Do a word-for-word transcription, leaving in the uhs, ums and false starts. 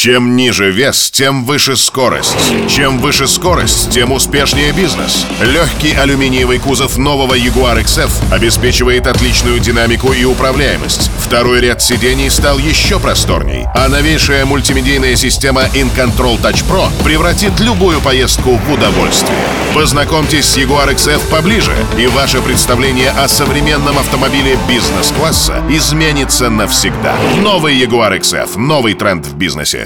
Чем ниже вес, тем выше скорость. Чем выше скорость, тем успешнее бизнес. Легкий алюминиевый кузов нового Jaguar икс эф обеспечивает отличную динамику и управляемость. Второй ряд сидений стал еще просторней, а новейшая мультимедийная система InControl Touch Pro превратит любую поездку в удовольствие. Познакомьтесь с Jaguar икс эф поближе, и ваше представление о современном автомобиле бизнес-класса изменится навсегда. Новый Jaguar икс эф. Новый тренд в бизнесе.